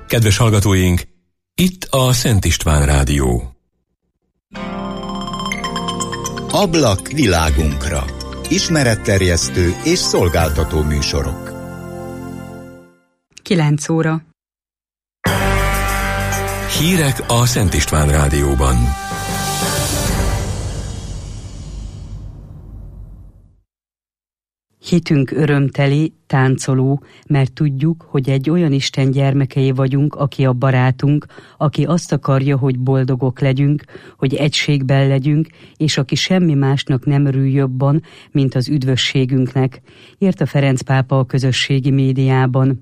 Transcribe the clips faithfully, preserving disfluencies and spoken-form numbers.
Kedves hallgatóink, itt a Szent István Rádió. Ablak világunkra. Ismeretterjesztő és szolgáltató műsorok. kilenc óra. Hírek a Szent István Rádióban. Hitünk örömteli, táncoló, mert tudjuk, hogy egy olyan Isten gyermekei vagyunk, aki a barátunk, aki azt akarja, hogy boldogok legyünk, hogy egységben legyünk, és aki semmi másnak nem örül jobban, mint az üdvösségünknek, írta Ferenc pápa a közösségi médiában.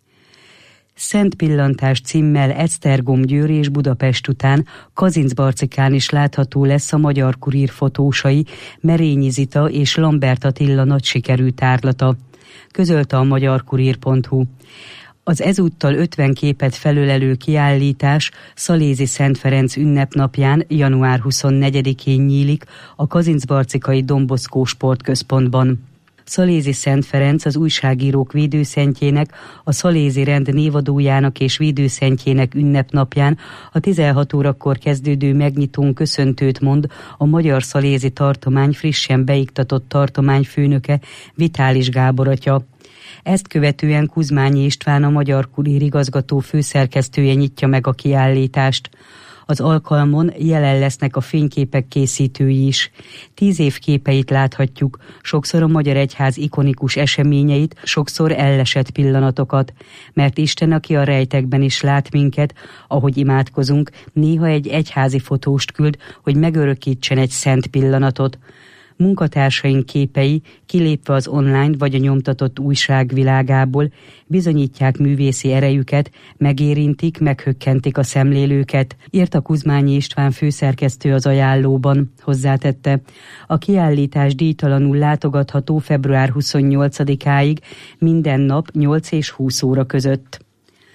Szent Pillantás címmel Esztergom-Győr és Budapest után Kazincbarcikán is látható lesz a Magyar Kurír fotósai Merényi Zita és Lambert Attila nagy sikerű tárlata, közölte a magyarkurír pont hu. Az ezúttal ötven képet felölelő kiállítás Szalézi Szent Ferenc ünnepnapján, január huszonnegyedikén nyílik a kazincbarcikai Don Bosco sportközpontban. Szalézi Szent Ferenc az újságírók védőszentjének, a Szalézi rend névadójának és védőszentjének ünnepnapján a tizenhat órakor kezdődő megnyitón köszöntőt mond a Magyar Szalézi Tartomány frissen beiktatott tartományfőnöke, Vitális Gábor atya. Ezt követően Kuzmányi István, a Magyar Kurír igazgató főszerkesztője nyitja meg a kiállítást. Az alkalmon jelen lesznek a fényképek készítői is. Tíz év képeit láthatjuk, sokszor a Magyar Egyház ikonikus eseményeit, sokszor ellesett pillanatokat. Mert Isten, aki a rejtekben is lát minket, ahogy imádkozunk, néha egy egyházi fotóst küld, hogy megörökítsen egy szent pillanatot. Munkatársaink képei, kilépve az online vagy a nyomtatott újság világából, bizonyítják művészi erejüket, megérintik, meghökkentik a szemlélőket, írta Kuzmányi István főszerkesztő az ajánlóban, hozzátette. A kiállítás díjtalanul látogatható február huszonnyolcadikáig, minden nap nyolc és húsz óra között.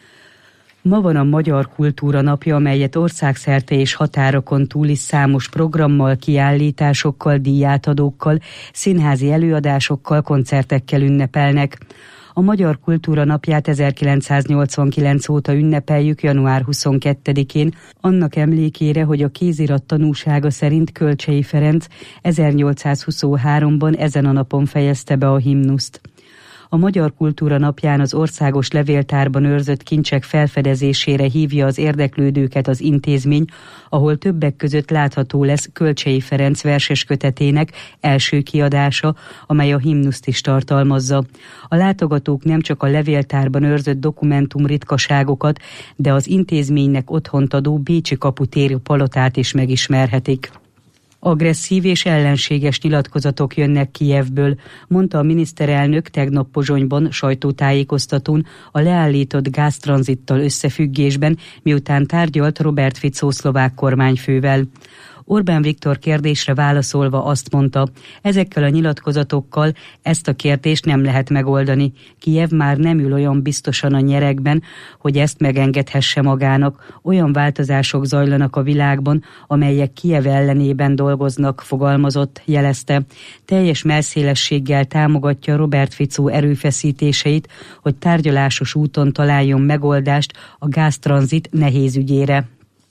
Ma van a Magyar Kultúra Napja, amelyet országszerte és határokon túl is számos programmal, kiállításokkal, díjátadókkal, színházi előadásokkal, koncertekkel ünnepelnek. A Magyar Kultúra Napját ezerkilencszáznyolcvankilenc óta ünnepeljük január huszonkettedikén, annak emlékére, hogy a kézirat tanúsága szerint Kölcsey Ferenc ezernyolcszázhuszonháromban ezen a napon fejezte be a himnuszt. A Magyar Kultúra Napján az országos levéltárban őrzött kincsek felfedezésére hívja az érdeklődőket az intézmény, ahol többek között látható lesz Kölcsey Ferenc verseskötetének első kiadása, amely a himnuszt is tartalmazza. A látogatók nem csak a levéltárban őrzött dokumentum ritkaságokat, de az intézménynek otthont adó Bécsi kaputéri palotát is megismerhetik. Agresszív és ellenséges nyilatkozatok jönnek Kijevből, mondta a miniszterelnök tegnap Pozsonyban sajtótájékoztatón a leállított gáztranzittal összefüggésben, miután tárgyalt Robert Fico szlovák kormányfővel. Orbán Viktor kérdésre válaszolva azt mondta, ezekkel a nyilatkozatokkal ezt a kérdést nem lehet megoldani. Kijev már nem ül olyan biztosan a nyeregben, hogy ezt megengedhesse magának. Olyan változások zajlanak a világban, amelyek Kijev ellenében dolgoznak, fogalmazott, jelezte. Teljes mellszélességgel támogatja Robert Fico erőfeszítéseit, hogy tárgyalásos úton találjon megoldást a gáztranzit nehéz ügyére.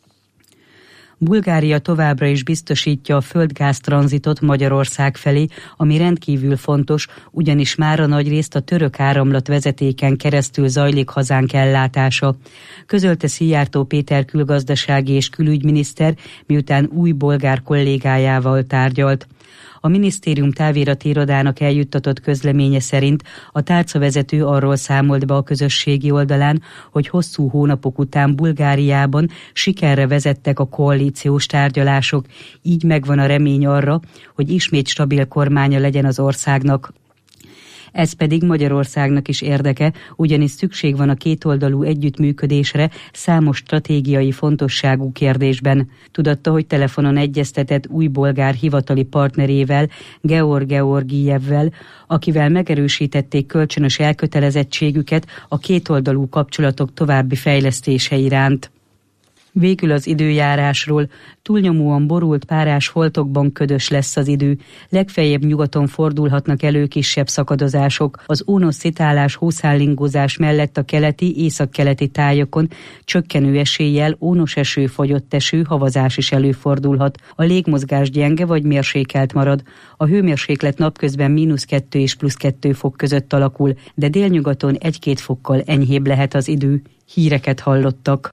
Bulgária továbbra is biztosítja a földgáztranzitot Magyarország felé, ami rendkívül fontos, ugyanis mára nagyrészt a török áramlat vezetéken keresztül zajlik hazánk ellátása. Közölte Szijjártó Péter külgazdasági és külügyminiszter, miután új bolgár kollégájával tárgyalt. A minisztérium távirati irodának eljuttatott közleménye szerint a tárcavezető arról számolt be a közösségi oldalán, hogy hosszú hónapok után Bulgáriában sikerre vezettek a koalíciós tárgyalások, így megvan a remény arra, hogy ismét stabil kormánya legyen az országnak. Ez pedig Magyarországnak is érdeke, ugyanis szükség van a kétoldalú együttműködésre számos stratégiai fontosságú kérdésben. Tudatta, hogy telefonon egyeztetett új bolgár hivatali partnerével, Georg Georgijevvel, akivel megerősítették kölcsönös elkötelezettségüket a kétoldalú kapcsolatok további fejlesztése iránt. Végül az időjárásról. Túlnyomóan borult párás foltokban ködös lesz az idő. Legfeljebb nyugaton fordulhatnak elő kisebb szakadozások. Az ónos-szitálás, hószállingózás mellett a keleti, északkeleti tájakon csökkenő eséllyel ónos eső, fagyott eső, havazás is előfordulhat. A légmozgás gyenge vagy mérsékelt marad. A hőmérséklet napközben mínusz kettő és plusz kettő fok között alakul, de délnyugaton egy-két fokkal enyhébb lehet az idő. Híreket hallottak.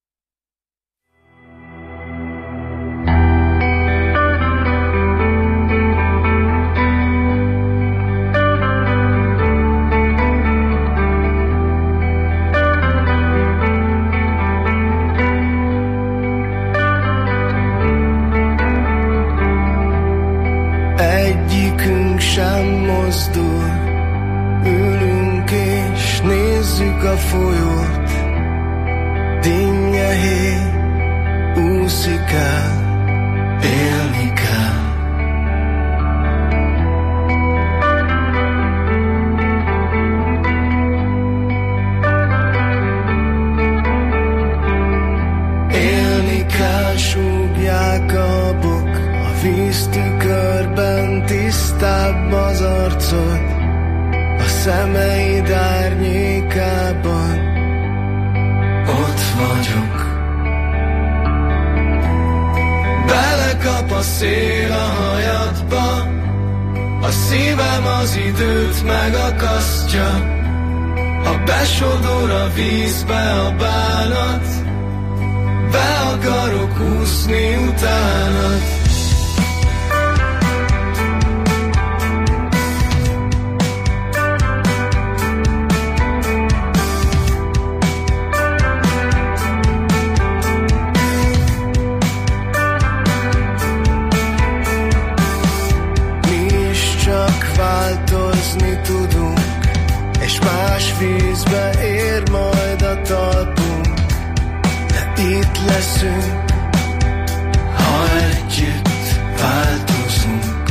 Egyikünk sem mozdul, ülünk és nézzük a folyót. Dinnye hé, úszik el, élni kell. Élni kell, súgják a bok, a víztükörben tisztább az arcod, a szemeid árnyékában ott vagyok. Belekap a szél a hajadba, a szívem az időt megakasztja. Ha besodor a vízbe a bánat, be akarok úszni utánad. Változni tudunk, és más vízbe ér majd a talpunk, de itt leszünk, ha együtt változunk.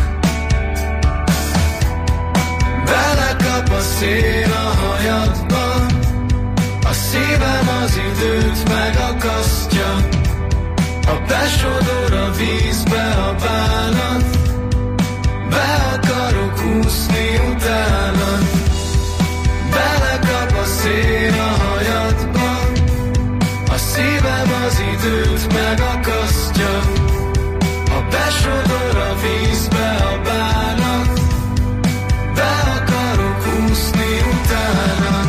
Belekap a szél a hajadba, a szívem az időt megakasztja. Ha besodor a vízbe a bánat, be akarok úszni utánad. Belekap a szél a hajadba, a szívem az időt megakasztja. Ha besodor a vízbe a bánat, be akarok úszni utánad.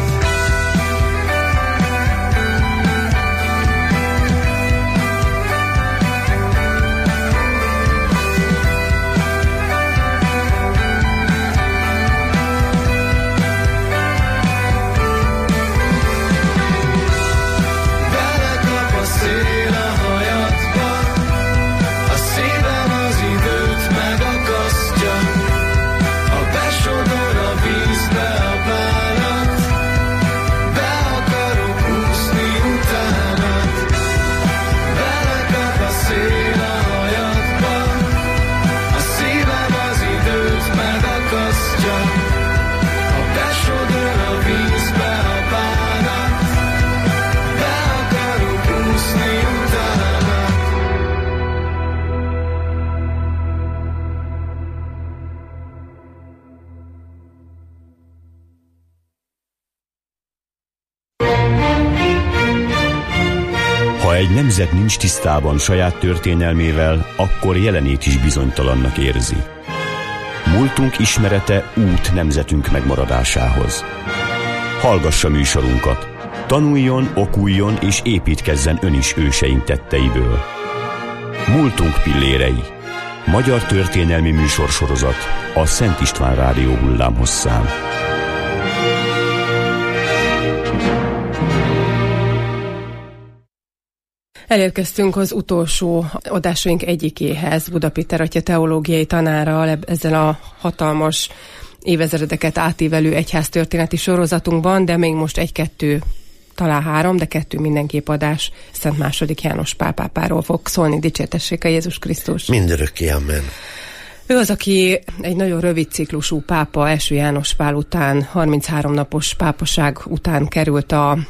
Ha egy nemzet nincs tisztában saját történelmével, akkor jelenét is bizonytalannak érzi. Múltunk ismerete út nemzetünk megmaradásához. Hallgassa műsorunkat, tanuljon, okuljon és építkezzen ön is őseink tetteiből. Múltunk pillérei. Magyar történelmi műsorsorozat a Szent István Rádió hullámhosszán. Elérkeztünk az utolsó adásaink egyikéhez, Buda Péter atya teológiai tanárral ezzel a hatalmas évezredeket átívelő egyháztörténeti sorozatunkban, de még most egy-kettő, talán három, de kettő mindenképp adás Szent második János Pál pápáról fog szólni. Dicsértessék a Jézus Krisztus! Mindörökké, amen! Ő az, aki egy nagyon rövid ciklusú pápa, első János Pál után, harminchárom napos pápaság után került a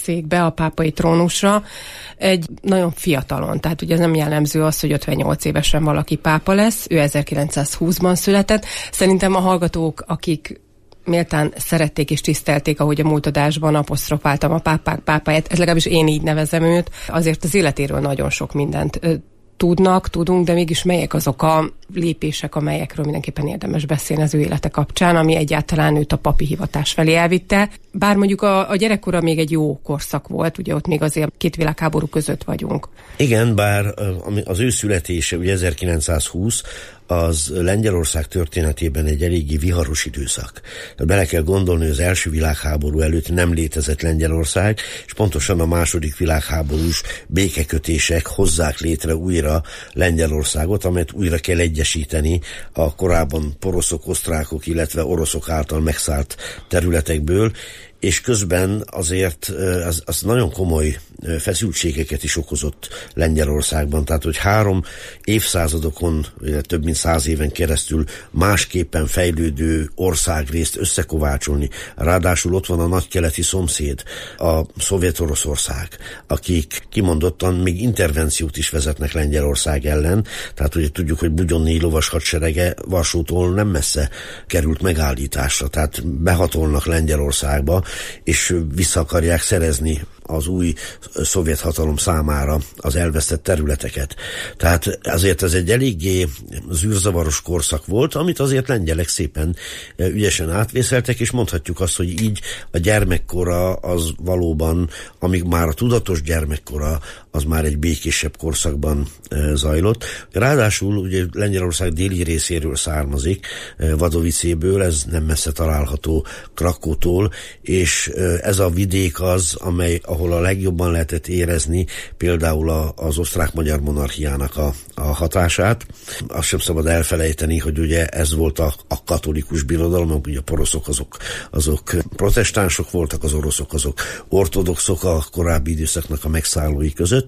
székbe, a pápai trónusra egy nagyon fiatalon. Tehát ugye nem jellemző az, hogy ötvennyolc évesen valaki pápa lesz, ő ezerkilencszázhúszban született. Szerintem a hallgatók, akik méltán szerették és tisztelték, ahogy a múlt adásban apostrofáltam a pápák pápáját, ez legalábbis én így nevezem őt, azért az életéről nagyon sok mindent tudnak, tudunk, de mégis melyek azok a lépések, amelyekről mindenképpen érdemes beszélni az ő élete kapcsán, ami egyáltalán őt a papi hivatás felé elvitte. Bár mondjuk a, a gyerekkora még egy jó korszak volt, ugye ott még azért két világháború között vagyunk. Igen, bár az ő születése, ugye ezerkilencszázhúsz, az Lengyelország történetében egy eléggé viharos időszak. Bele kell gondolni, hogy az első világháború előtt nem létezett Lengyelország, és pontosan a második világháborús békekötések hozzák létre újra Lengyelországot, amelyet újra kell egyesíteni a korábban poroszok, osztrákok, illetve oroszok által megszállt területekből, és közben azért az, az nagyon komoly feszültségeket is okozott Lengyelországban. Tehát, hogy három évszázadokon, több mint száz éven keresztül másképpen fejlődő országrészt összekovácsolni. Ráadásul ott van a nagykeleti szomszéd, a Szovjet-Oroszország, akik kimondottan még intervenciót is vezetnek Lengyelország ellen. Tehát ugye tudjuk, hogy Bugyonnéi lovas hadserege Varsótól nem messze került megállításra. Tehát behatolnak Lengyelországba, és vissza akarják szerezni az új szovjet hatalom számára az elvesztett területeket. Tehát azért ez egy eléggé zűrzavaros korszak volt, amit azért lengyelek szépen ügyesen átvészeltek, és mondhatjuk azt, hogy így a gyermekkora az valóban, amíg már a tudatos gyermekkora, az már egy békésebb korszakban zajlott. Ráadásul ugye Lengyelország déli részéről származik, Vadovicéből, ez nem messze található Krakótól, és ez a vidék az, amely ahol a legjobban lehetett érezni például a, az osztrák-magyar monarchiának a, a hatását. Azt sem szabad elfelejteni, hogy ugye ez volt a, a katolikus birodalom, ugye a poroszok azok, azok protestánsok voltak, az oroszok azok ortodoxok a korábbi időszaknak a megszállói között,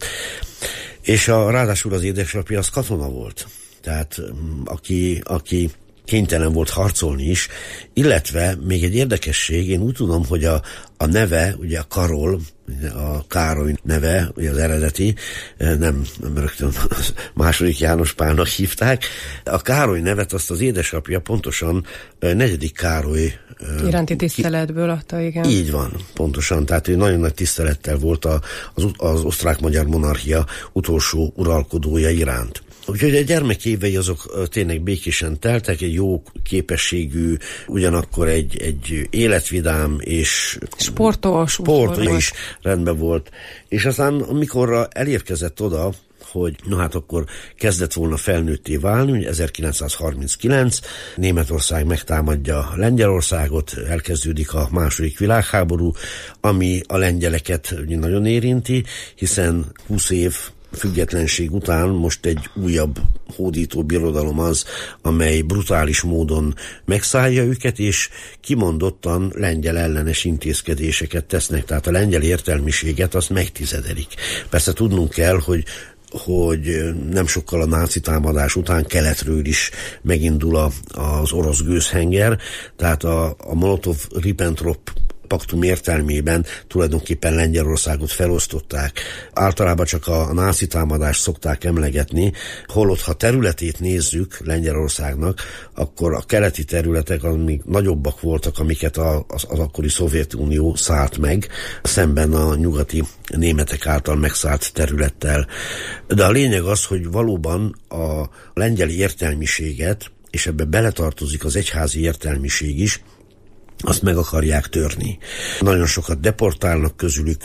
és a, ráadásul az édesapja az katona volt. Tehát aki, aki kénytelen volt harcolni is, illetve még egy érdekesség, én úgy tudom, hogy a, a neve, ugye a Karol, a Károly neve, ugye az eredeti, nem, nem rögtön második János Pálnak hívták. A Károly nevet azt az édesapja pontosan negyedik Károly iránti tiszteletből adta, igen. Így van, pontosan. Tehát ő nagyon nagy tisztelettel volt a, az, az osztrák-magyar monarchia utolsó uralkodója iránt. Úgyhogy a gyermekévei azok tényleg békésen teltek, egy jó képességű, ugyanakkor egy, egy életvidám és sportos, sportos is rendben volt. És aztán amikor elérkezett oda, hogy na hát akkor kezdett volna felnőtté válni, ezerkilencszázharminckilenc, Németország megtámadja Lengyelországot, elkezdődik a második világháború, ami a lengyeleket nagyon érinti, hiszen húsz év függetlenség után most egy újabb hódító birodalom az, amely brutális módon megszállja őket, és kimondottan lengyel ellenes intézkedéseket tesznek. Tehát a lengyel értelmiséget azt megtizedelik. Persze tudnunk kell, hogy hogy nem sokkal a náci támadás után keletről is megindul a, az orosz gőzhenger, tehát a, a Molotov-Ribbentrop paktum értelmében tulajdonképpen Lengyelországot felosztották. Általában csak a náci támadást szokták emlegetni, holott ha területét nézzük Lengyelországnak, akkor a keleti területek amik nagyobbak voltak, amiket a, az, az akkori Szovjetunió szállt meg, szemben a nyugati németek által megszállt területtel. De a lényeg az, hogy valóban a lengyel értelmiséget, és ebbe beletartozik az egyházi értelmiség is, azt meg akarják törni. Nagyon sokat deportálnak közülük,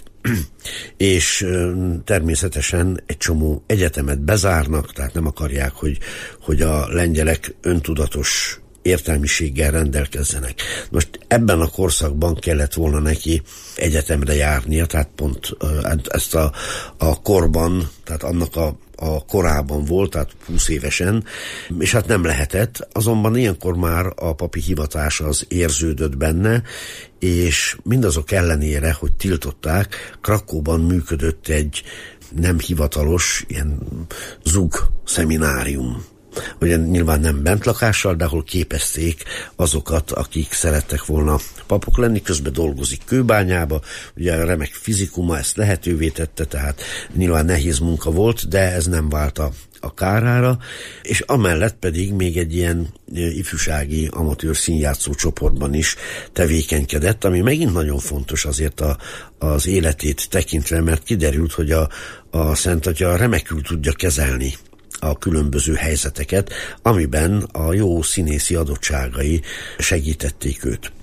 és természetesen egy csomó egyetemet bezárnak, tehát nem akarják, hogy, hogy a lengyelek öntudatos értelmiséggel rendelkezzenek. Most ebben a korszakban kellett volna neki egyetemre járnia, tehát pont ezt a, a korban, tehát annak a a korában volt, tehát húsz évesen, és hát nem lehetett, azonban ilyenkor már a papi hivatás az érződött benne, és mindazok ellenére, hogy tiltották, Krakóban működött egy nem hivatalos, ilyen zug szeminárium. ugye nyilván nem bentlakással, de ahol képezték azokat, akik szerettek volna papok lenni, közben dolgozik kőbányába, ugye a remek fizikuma ezt lehetővé tette, tehát nyilván nehéz munka volt, de ez nem vált a a kárára, és amellett pedig még egy ilyen ifjúsági amatőr színjátszó csoportban is tevékenykedett, ami megint nagyon fontos azért a, az életét tekintve, mert kiderült, hogy a, a Szent Atya remekül tudja kezelni a különböző helyzeteket, amiben a jó színészi adottságai segítették őt.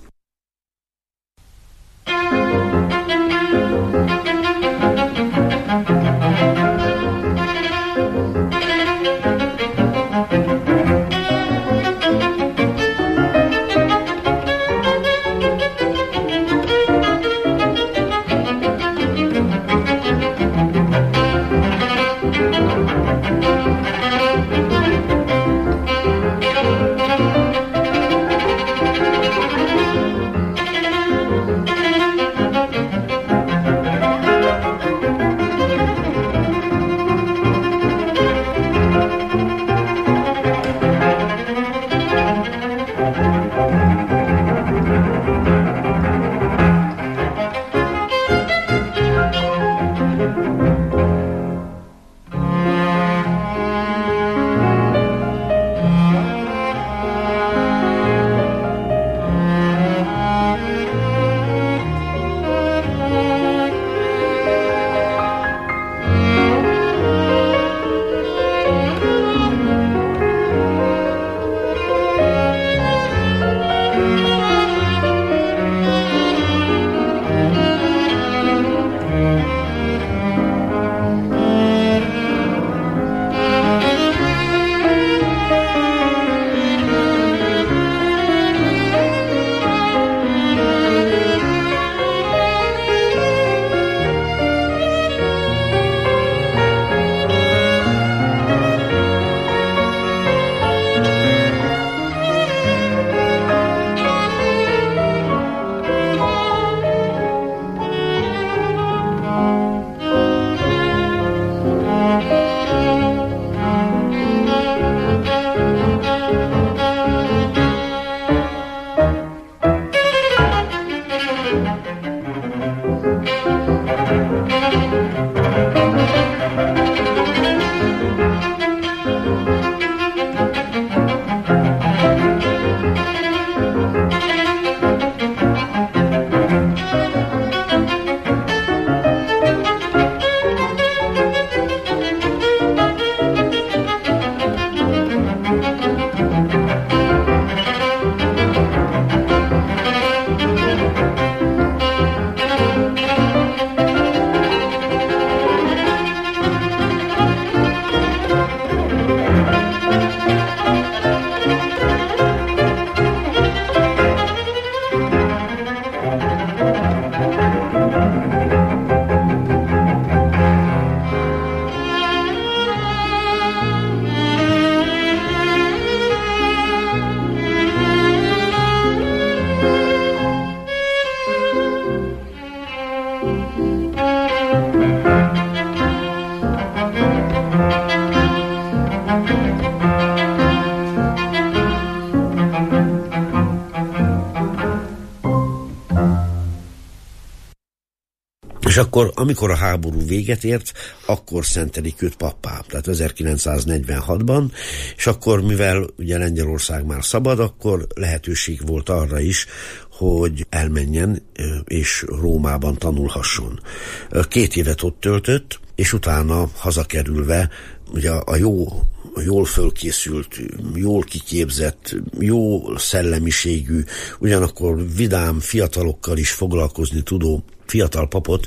És akkor, amikor a háború véget ért, akkor szentelik őt pappá, tehát ezerkilencszáznegyvenhatban, és akkor, mivel ugye Lengyelország már szabad, akkor lehetőség volt arra is, hogy elmenjen és Rómában tanulhasson. Két évet ott töltött, és utána hazakerülve ugye a jó, jól fölkészült, jól kiképzett, jó szellemiségű, ugyanakkor vidám fiatalokkal is foglalkozni tudó fiatal papot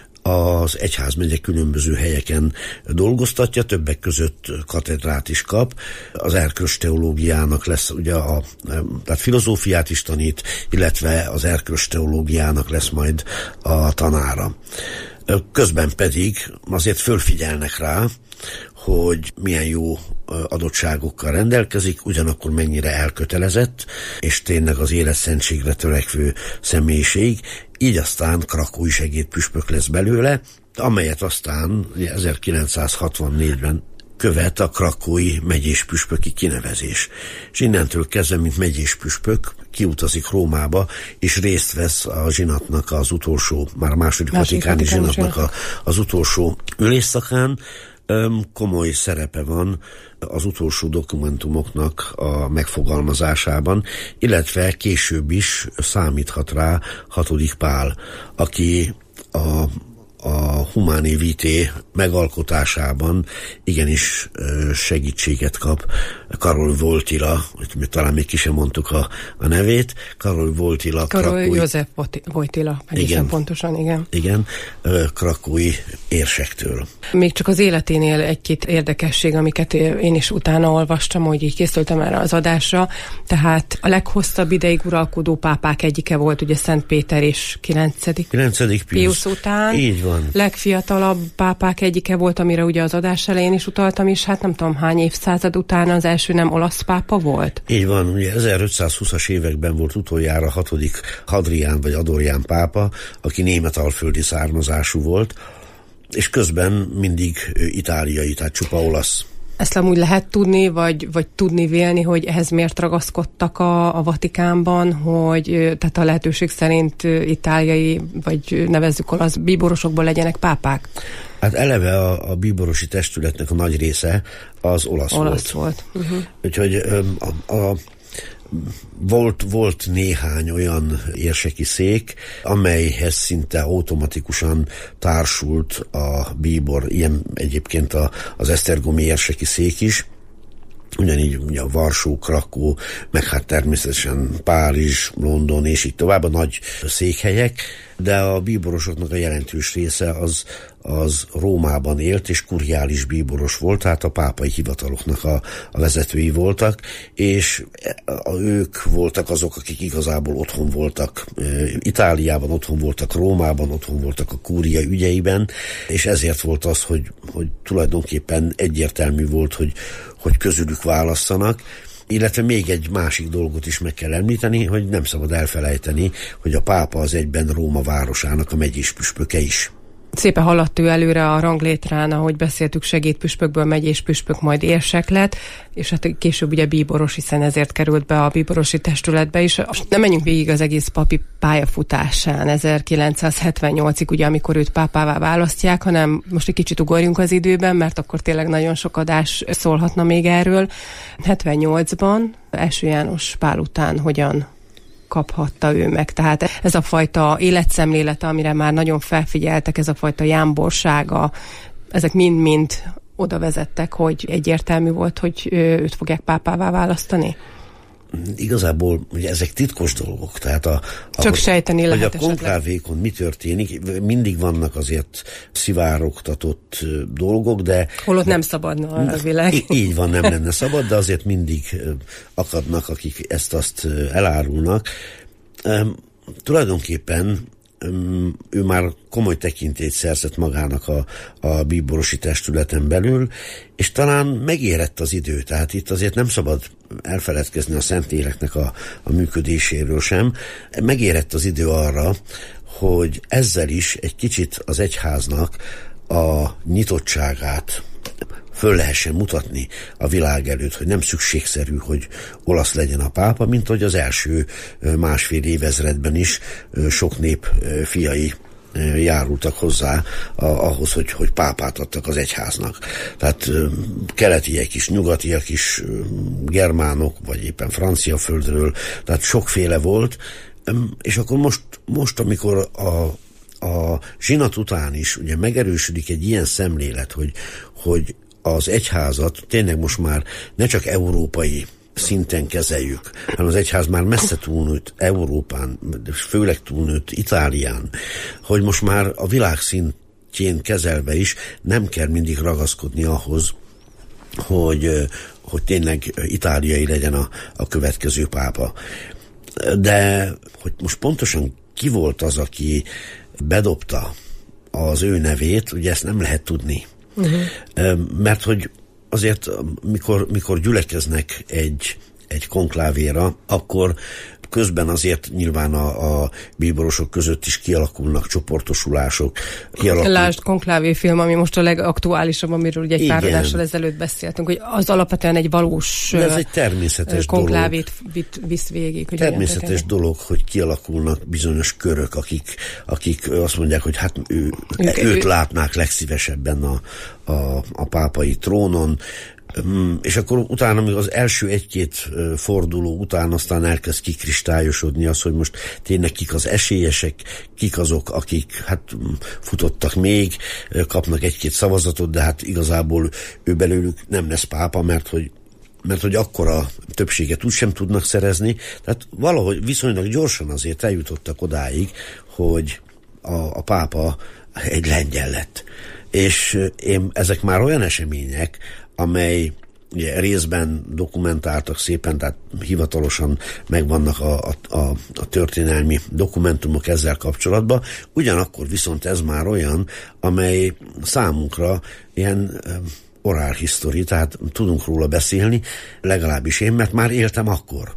az egyházmegye különböző helyeken dolgoztatja, többek között katedrát is kap, az erkölcsteológiának lesz ugye a, tehát filozófiát is tanít, illetve az erkölcsteológiának lesz majd a tanára. Közben pedig azért fölfigyelnek rá, hogy milyen jó adottságokkal rendelkezik, ugyanakkor mennyire elkötelezett, és tényleg az éleszentségre törekvő személyiség, így aztán krakói segédpüspök lesz belőle, amelyet aztán ezerkilencszázhatvannégyben követ a krakói megyéspüspöki kinevezés. És innentől kezdve, mint megyéspüspök, kiutazik Rómába, és részt vesz a zsinatnak az utolsó, már a második vatikáni zsinatnak a, az utolsó ülésszakán. Komoly szerepe van az utolsó dokumentumoknak a megfogalmazásában, illetve később is számíthat rá hatodik Pál, aki a a Humanae Vitae megalkotásában igenis segítséget kap. Karol Wojtyla, talán még ki sem mondtuk a, a nevét, Karol Wojtyla. Karol krakói, József Wojtyla, egészen pontosan, igen. Igen, krakói érsektől. Még csak az életénél egy-két érdekesség, amiket én is utána olvastam, hogy így készültem erre az adásra. Tehát a leghosszabb ideig uralkodó pápák egyike volt, ugye Szent Péter és kilencedik kilencedik Piusz után. Így van. Legfiatalabb pápák egyike volt, amire ugye az adás elején is utaltam, és hát nem tudom hány évszázad után az első nem olasz pápa volt? Így van, ugye ezerötszázhúszas években volt utoljára hatodik Hadrián vagy Adorján pápa, aki német-alföldi származású volt, és közben mindig itáliai, tehát csupa olasz. Ezt amúgy lehet tudni, vagy, vagy tudni vélni, hogy ehhez miért ragaszkodtak a, a Vatikánban, hogy tehát a lehetőség szerint itáliai, vagy nevezzük olasz bíborosokból legyenek pápák? Hát eleve a, a bíborosi testületnek a nagy része az olasz, olasz volt. volt. Uh-huh. Úgyhogy a, a Volt, volt néhány olyan érseki szék, amelyhez szinte automatikusan társult a bíbor, ilyen egyébként a, az esztergomi érseki szék is, ugyanígy ugye a Varsó, Krakó, meg hát természetesen Párizs, London és így tovább a nagy székhelyek, de a bíborosoknak a jelentős része az, az Rómában élt, és kuriális bíboros volt, tehát a pápai hivataloknak a, a vezetői voltak, és a, ők voltak azok, akik igazából otthon voltak e, Itáliában, otthon voltak Rómában, otthon voltak a kúria ügyeiben, és ezért volt az, hogy, hogy tulajdonképpen egyértelmű volt, hogy, hogy közülük válasszanak. Illetve még egy másik dolgot is meg kell említeni, hogy nem szabad elfelejteni, hogy a pápa az egyben Róma városának a megyéspüspöke is. Szépen haladt ő előre a ranglétrán, ahogy beszéltük, segédpüspökből megyéspüspök, majd érsek lett, és hát később ugye bíboros, hiszen ezért került be a bíborosi testületbe is. Nem menjünk végig az egész papi pályafutásán ezerkilencszázhetvennyolcig, ugye amikor őt pápává választják, hanem most egy kicsit ugorjunk az időben, mert akkor tényleg nagyon sok adás szólhatna még erről. hetvennyolcban első János Pál után hogyan kaphatta ő meg. Tehát ez a fajta életszemlélete, amire már nagyon felfigyeltek, ez a fajta jámborsága, ezek mind-mind oda vezettek, hogy egyértelmű volt, hogy őt fogják pápává választani? Igazából ugye ezek titkos dolgok, tehát a, a, csak sejteni lehet hogy a konklávékon mi történik, mindig vannak azért szivárogtatott dolgok, de... Holott nem szabadna a világ. Így van, nem lenne szabad, de azért mindig akadnak, akik ezt-azt elárulnak. Um, tulajdonképpen um, ő már komoly tekintélyt szerzett magának a, a bíborosi testületen belül, és talán megérett az idő, tehát itt azért nem szabad elfeledkezni a Szentléleknek a, a működéséről sem. Megérett az idő arra, hogy ezzel is egy kicsit az egyháznak a nyitottságát föl lehessen mutatni a világ előtt, hogy nem szükségszerű, hogy olasz legyen a pápa, mint hogy az első másfél évezredben is sok nép fiai járultak hozzá ahhoz, hogy, hogy pápát adtak az egyháznak. Tehát keletiek is, nyugatiak is, germánok, vagy éppen francia földről, tehát sokféle volt, és akkor most, most amikor a, a zsinat után is ugye megerősödik egy ilyen szemlélet, hogy, hogy az egyházat tényleg most már ne csak európai szinten kezeljük, hanem az egyház már messze túlnőtt Európán, főleg túlnőtt Itálián, hogy most már a világ szintjén kezelve is nem kell mindig ragaszkodni ahhoz, hogy, hogy tényleg itáliai legyen a, a következő pápa. De hogy most pontosan ki volt az, aki bedobta az ő nevét, ugye ezt nem lehet tudni. Uh-huh. Mert hogy azért, mikor, mikor gyülekeznek egy, egy konklávéra, akkor közben azért nyilván a, a bíborosok között is kialakulnak csoportosulások. Kialakul... Lásd, konklávé film, ami most a legaktuálisabb, amiről ugye egy igen. pár adással ezelőtt beszéltünk, hogy az alapvetően egy valós de ez egy természetes konklávét visz végig. Hogy természetes dolog, hogy kialakulnak bizonyos körök, akik, akik azt mondják, hogy hát ő, ők, őt ő... látnák legszívesebben a, a, a pápai trónon, és akkor utána, még az első egy-két forduló után aztán elkezd kikristályosodni az, hogy most tényleg kik az esélyesek, kik azok, akik hát futottak még, kapnak egy-két szavazatot, de hát igazából ő belőlük nem lesz pápa, mert hogy mert hogy akkora többséget úgysem tudnak szerezni, tehát valahogy viszonylag gyorsan azért eljutottak odáig, hogy a, a pápa egy lengyel lett. És én, ezek már olyan események, amely ugye, részben dokumentáltak szépen, tehát hivatalosan megvannak a, a, a, a történelmi dokumentumok ezzel kapcsolatban, ugyanakkor viszont ez már olyan, amely számunkra ilyen oral history, tehát tudunk róla beszélni, legalábbis én, mert már éltem akkor.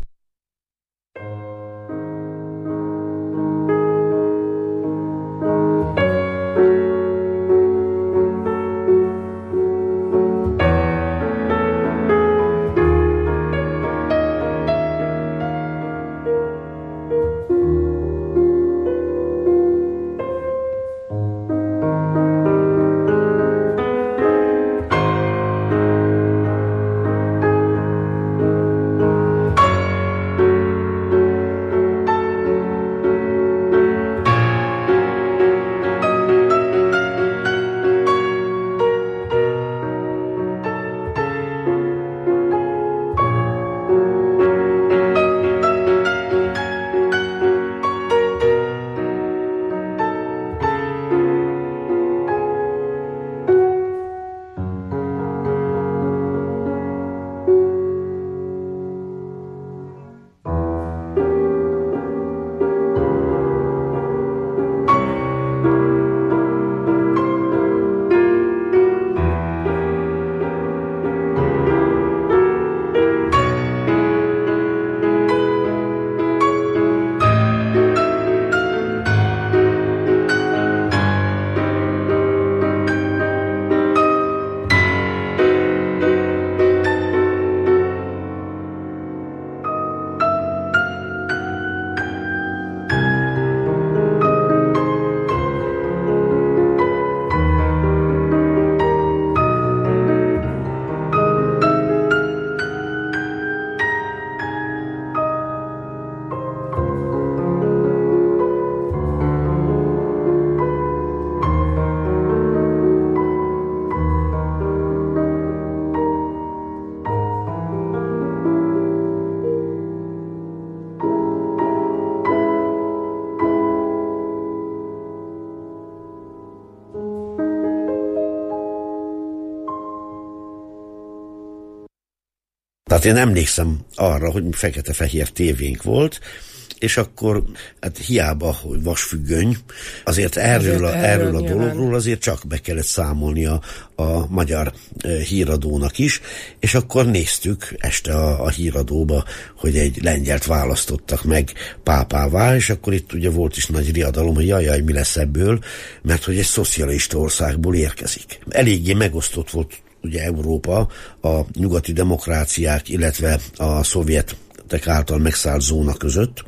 Tehát én emlékszem arra, hogy fekete-fehér tévénk volt, és akkor hát hiába, hogy vasfüggöny, azért erről a, erről a dologról azért csak be kellett számolni a, a magyar híradónak is, és akkor néztük este a, a híradóba, hogy egy lengyelt választottak meg pápává, és akkor itt ugye volt is nagy riadalom, hogy jaj, jaj, mi lesz ebből, mert hogy egy szocialista országból érkezik. Eléggé megosztott volt ugye Európa, a nyugati demokráciák, illetve a szovjetek által megszállt zóna között,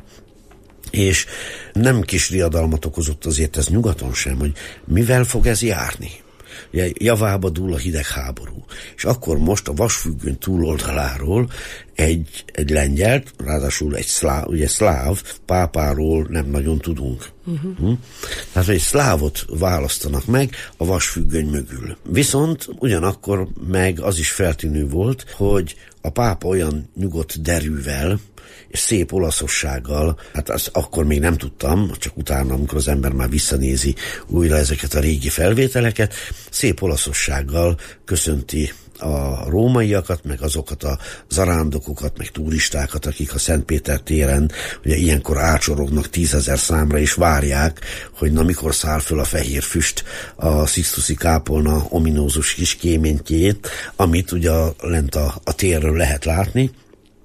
és nem kis riadalmat okozott azért ez nyugaton sem, hogy mivel fog ez járni. Ugye javába dúl a hidegháború. És akkor most a vasfüggöny túloldaláról egy, egy lengyelt, ráadásul egy szláv, ugye szláv pápáról nem nagyon tudunk. Uh-huh. Hm? Tehát egy szlávot választanak meg a vasfüggöny mögül. Viszont ugyanakkor meg az is feltűnő volt, hogy a pápa olyan nyugodt derűvel, és szép olaszossággal, hát azt akkor még nem tudtam, csak utána, amikor az ember már visszanézi újra ezeket a régi felvételeket, szép olaszossággal köszönti a rómaiakat, meg azokat a zarándokokat, meg turistákat, akik a Szentpéter téren ugye ilyenkor ácsorognak tízezer számra, és várják, hogy na mikor száll föl a fehér füst a Sixtusi kápolna ominózus kis kéménytjét, amit ugye lent a, a térről lehet látni.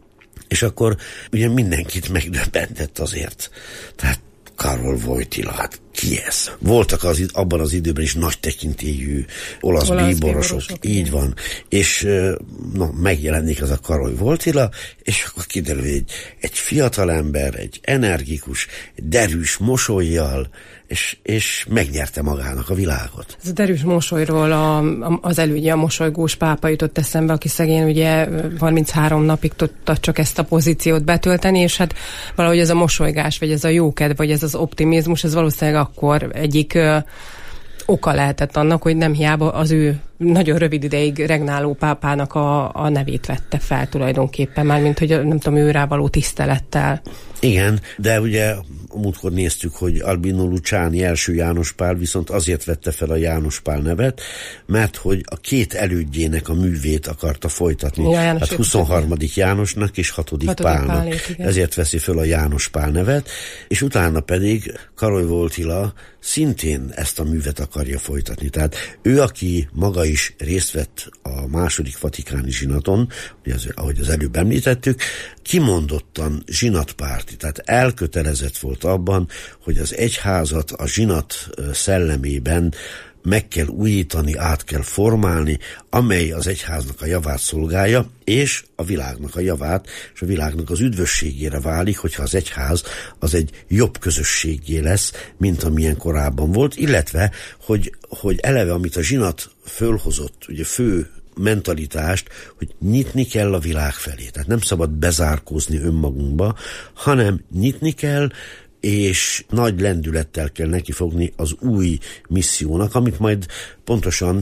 És akkor ugye mindenkit megdöbbentett azért. Tehát Karol Wojtyla, hát ki ez? Voltak az, abban az időben is nagy tekintélyű olasz, olasz bíborosok, bíborosok, így van. És na, megjelenik ez a Karol Wojtyla, és akkor kiderül, hogy egy, egy fiatal ember, egy energikus, egy derűs mosollyal, és, és megnyerte magának a világot. Ez a derűs mosolyról a, a, az elődje, a mosolygós pápa jutott eszembe, aki szegény ugye harminchárom napig tudta csak ezt a pozíciót betölteni, és hát valahogy ez a mosolygás, vagy ez a jókedv, vagy ez az optimizmus, ez valószínűleg akkor egyik ö, oka lehetett annak, hogy nem hiába az ő nagyon rövid ideig regnáló pápának a, a nevét vette fel tulajdonképpen, mármint, hogy nem tudom, őrá való tisztelettel. Igen, de ugye múltkor néztük, hogy Albino Luciani első János Pál viszont azért vette fel a János Pál nevet, mert hogy a két elődjének a művét akarta folytatni. Ja, hát huszonharmadik Jánosnak és hatodik Pálnak. Pálét, ezért veszi föl a János Pál nevet, és utána pedig Karol Wojtyla szintén ezt a művet akarja folytatni. Tehát ő, aki maga is részt vett a második vatikáni zsinaton, ugye az, ahogy az előbb említettük, kimondottan zsinatpárti, tehát elkötelezett volt abban, hogy az egyházat a zsinat szellemében meg kell újítani, át kell formálni, amely az egyháznak a javát szolgálja, és a világnak a javát, és a világnak az üdvösségére válik, hogyha az egyház az egy jobb közösségé lesz, mint amilyen korábban volt, illetve, hogy, hogy eleve, amit a zsinat fölhozott, ugye fő mentalitást, hogy nyitni kell a világ felé. Tehát nem szabad bezárkózni önmagunkba, hanem nyitni kell, és nagy lendülettel kell nekifogni az új missziónak, amit majd pontosan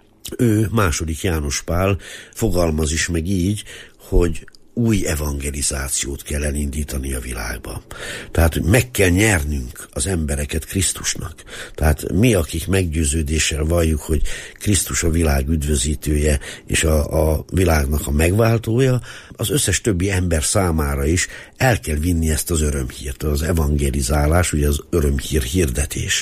ő, második János Pál fogalmaz is meg így, hogy új evangelizációt kell elindítani a világba. Tehát meg kell nyernünk az embereket Krisztusnak. Tehát mi, akik meggyőződéssel valljuk, hogy Krisztus a világ üdvözítője és a, a világnak a megváltója, az összes többi ember számára is el kell vinni ezt az örömhírt, az evangelizálás, ugye az örömhír hirdetés.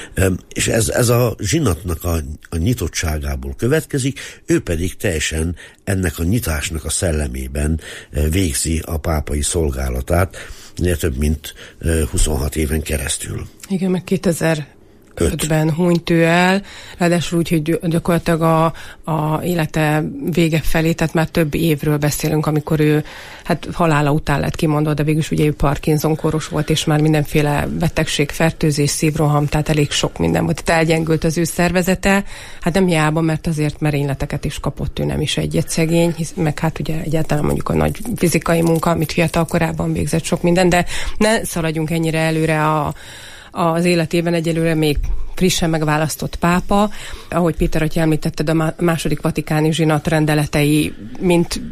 És ez, ez a zsinatnak a, a nyitottságából következik, ő pedig teljesen ennek a nyitásnak a szellemében végzi a pápai szolgálatát, több mint huszonhat éven keresztül. Igen, meg kétezer-ötben hunyt ő el, ráadásul úgy, hogy gyakorlatilag a, a élete vége felé, tehát már több évről beszélünk, amikor ő hát halála után lett kimondva, de végülis ugye ő Parkinson koros volt, és már mindenféle betegség, fertőzés, szívroham, tehát elég sok minden volt. Tehát elgyengült az ő szervezete, hát nem hiába, mert azért merényleteket is kapott, ő nem is egyet szegény, hisz, meg hát ugye egyáltalán mondjuk a nagy fizikai munka, amit fiatal korában végzett sok minden, de ne szaladjunk ennyire előre a az életében, egyelőre még frissen megválasztott pápa. Ahogy Péter atya említetted, a második vatikáni zsinat rendeletei mint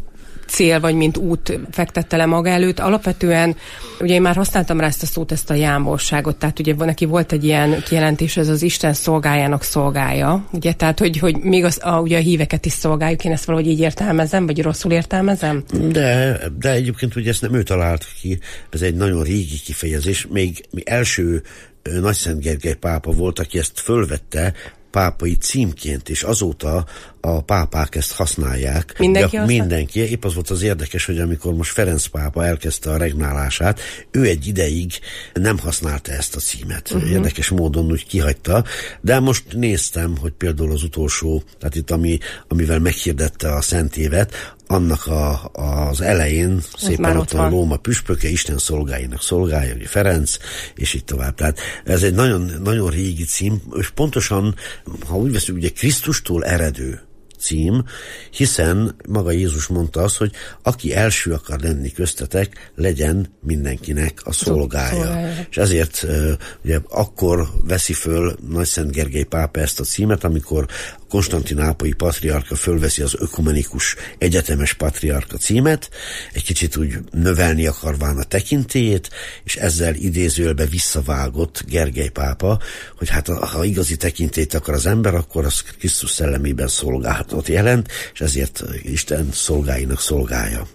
cél, vagy mint út fektette le maga előtt. Alapvetően, ugye én már használtam rá ezt a szót, ezt a jámborságot, tehát ugye neki volt egy ilyen kijelentés, ez az Isten szolgájának szolgája, ugye, tehát hogy, hogy még az, a, ugye a híveket is szolgáljuk, én ezt valahogy így értelmezem, vagy rosszul értelmezem? De, de egyébként ugye ezt nem ő talált ki, ez egy nagyon régi kifejezés, még mi első Nagyszent Gergely pápa volt, aki ezt fölvette pápai címként, és azóta a pápák ezt használják. Mindenki használ? Mindenki. Épp az volt az érdekes, hogy amikor most Ferenc pápa elkezdte a regnálását, ő egy ideig nem használta ezt a címet. Uh-huh. Érdekes módon úgy kihagyta, de most néztem, hogy például az utolsó, tehát itt ami, amivel meghirdette a Szent Évet, annak a, az elején az szépen ott a Lóma püspöke, Isten szolgáinak szolgálja, ugye Ferenc, és így tovább. Tehát ez egy nagyon, nagyon régi cím, és pontosan, ha úgy veszünk, ugye Krisztustól eredő cím, hiszen maga Jézus mondta azt, hogy aki első akar lenni köztetek, legyen mindenkinek a szolgája. szolgája. És ezért ugye akkor veszi föl Nagyszent Gergely pápa ezt a címet, amikor a konstantinápolyi patriarka fölveszi az ökumenikus egyetemes patriarka címet, egy kicsit úgy növelni akarván a tekintélyét, és ezzel idézőjelbe visszavágott Gergely pápa, hogy hát ha igazi tekintélyt akar az ember, akkor az Krisztus szellemében szolgálatot jelent, és ezért Isten szolgáinak szolgája.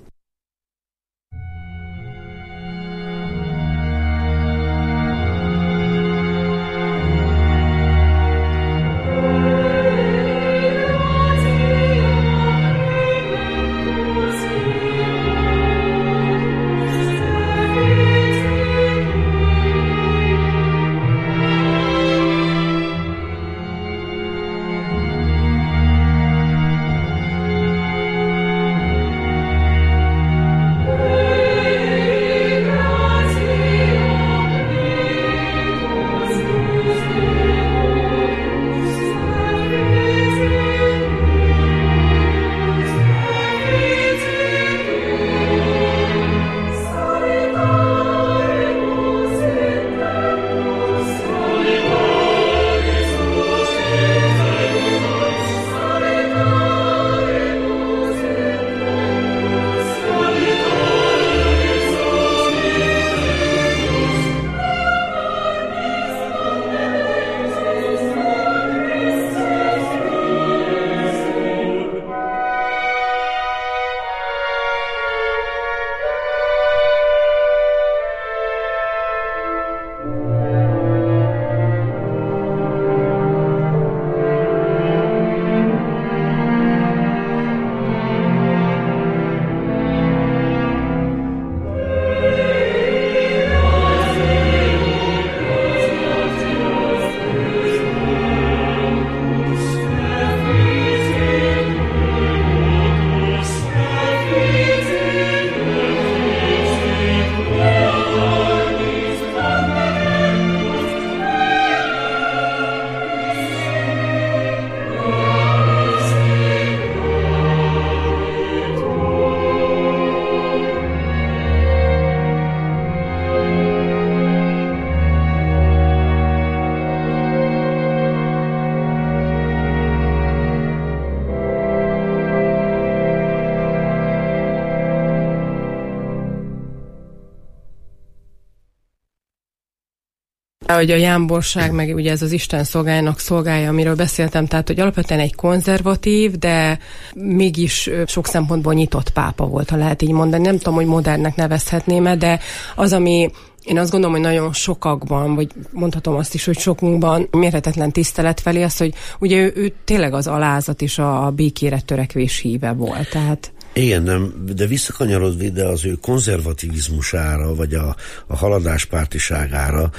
Ahogy a jámborság, meg ugye ez az Isten szolgájának szolgája, amiről beszéltem, tehát hogy alapvetően egy konzervatív, de mégis sok szempontból nyitott pápa volt, ha lehet így mondani. Nem tudom, hogy modernnek nevezhetném-e, de az, ami én azt gondolom, hogy nagyon sokakban, vagy mondhatom azt is, hogy sokunkban mérhetetlen tisztelet felé az, hogy ugye ő, ő tényleg az alázat és a, a békére törekvés híve volt. Tehát igen, nem, de visszakanyarodva ide az ő konzervativizmusára, vagy a, a haladáspártiságára,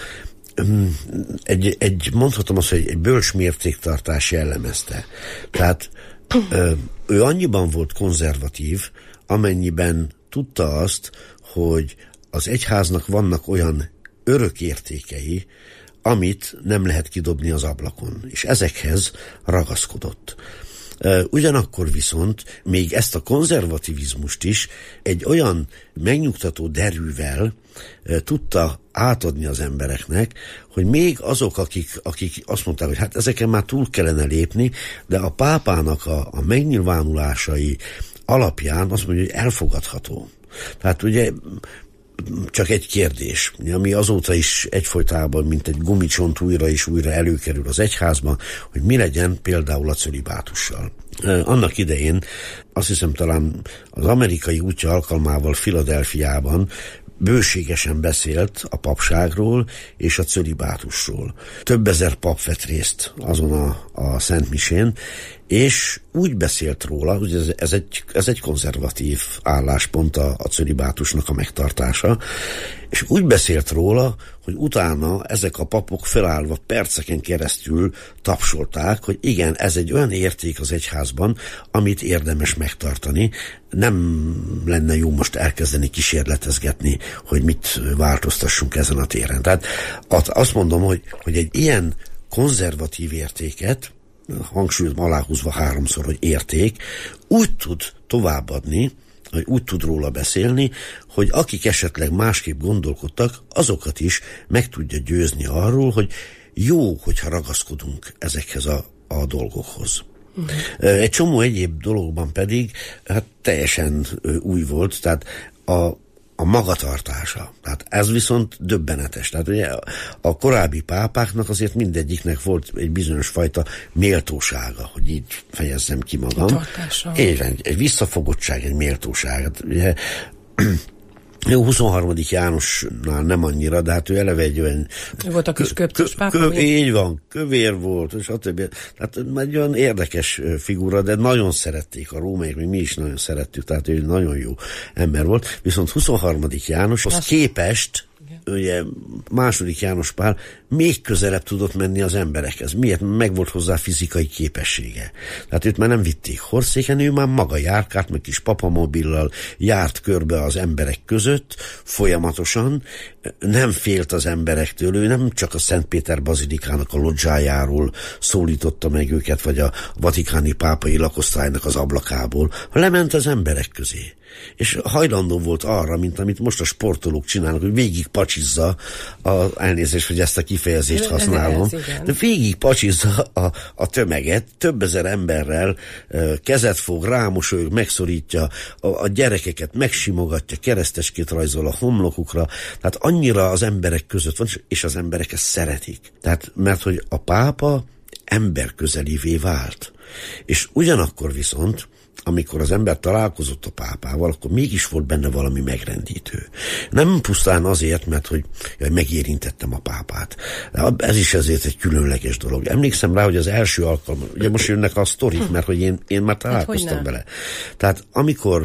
egy, egy, mondhatom azt, hogy egy bölcs mértéktartás jellemezte. Tehát ő annyiban volt konzervatív, amennyiben tudta azt, hogy az egyháznak vannak olyan örök értékei, amit nem lehet kidobni az ablakon, és ezekhez ragaszkodott. Ugyanakkor viszont még ezt a konzervativizmust is egy olyan megnyugtató derűvel tudta átadni az embereknek, hogy még azok, akik, akik azt mondták, hogy hát ezeken már túl kellene lépni, de a pápának a, a megnyilvánulásai alapján azt mondja, hogy elfogadható. Tehát ugye csak egy kérdés, ami azóta is egyfolytában, mint egy gumicsont újra és újra előkerül az egyházban, hogy mi legyen például a cölibátussal. Annak idején, azt hiszem talán az amerikai útja alkalmával Philadelphiában bőségesen beszélt a papságról és a cölibátusról. Több ezer pap vett részt azon a, a Szent Misén, és úgy beszélt róla, hogy ez, ez, egy, ez egy konzervatív álláspont a, a cölibátusnak a megtartása, és úgy beszélt róla, hogy utána ezek a papok felállva perceken keresztül tapsolták, hogy igen, ez egy olyan érték az egyházban, amit érdemes megtartani. Nem lenne jó most elkezdeni kísérletezgetni, hogy mit változtassunk ezen a téren. Tehát azt mondom, hogy, hogy egy ilyen konzervatív értéket, hangsúlyozom aláhúzva háromszor, hogy érték, úgy tud továbbadni, hogy úgy tud róla beszélni, hogy akik esetleg másképp gondolkodtak, azokat is meg tudja győzni arról, hogy jó, hogyha ragaszkodunk ezekhez a, a dolgokhoz. Uh-huh. Egy csomó egyéb dologban pedig hát teljesen új volt, tehát a a magatartása. Tehát ez viszont döbbenetes. Tehát ugye a korábbi pápáknak azért mindegyiknek volt egy bizonyos fajta méltósága, hogy így fejezzem ki magam. Éven, egy visszafogottság, egy méltóság. Hát ugye Jó, huszonharmadik Jánosnál nem annyira, de hát ő eleve egy olyan... Ő volt a kis köpcös pápa. Kö, így van, kövér volt, és stb. Tehát egy olyan érdekes figura, de nagyon szerették a rómaiak, még mi is nagyon szerettük, tehát ő nagyon jó ember volt. Viszont huszonharmadik Jánoshoz Azt... képest, ugye második János Pál még közelebb tudott menni az emberekhez. Miért? Meg volt hozzá fizikai képessége. Tehát őt már nem vitték hordszéken, ő már maga járkált, meg kis papamobillal járt körbe az emberek között, folyamatosan, nem félt az emberektől, ő nem csak a Szent Péter bazilikának a lodzsájáról szólította meg őket, vagy a vatikáni pápai lakosztálynak az ablakából, hanem lement az emberek közé. És hajlandó volt arra, mint amit most a sportolók csinálnak, hogy végig pacsizza, a, elnézést, hogy ezt a kifejezést használom, de végig pacsizza a, a tömeget, több ezer emberrel kezet fog, rámosolyog, megszorítja, a, a gyerekeket megsimogatja, kereszteskét rajzol a homlokukra, tehát annyira az emberek között van, és az emberek ezt szeretik. Tehát, mert hogy a pápa emberközelivé vált. És ugyanakkor viszont amikor az ember találkozott a pápával, akkor mégis volt benne valami megrendítő. Nem pusztán azért, mert hogy jaj, megérintettem a pápát. De ez is ezért egy különleges dolog. Emlékszem rá, hogy az első alkalom, ugye most jönnek a sztorik, mert hogy én, én már találkoztam hát, vele. Tehát amikor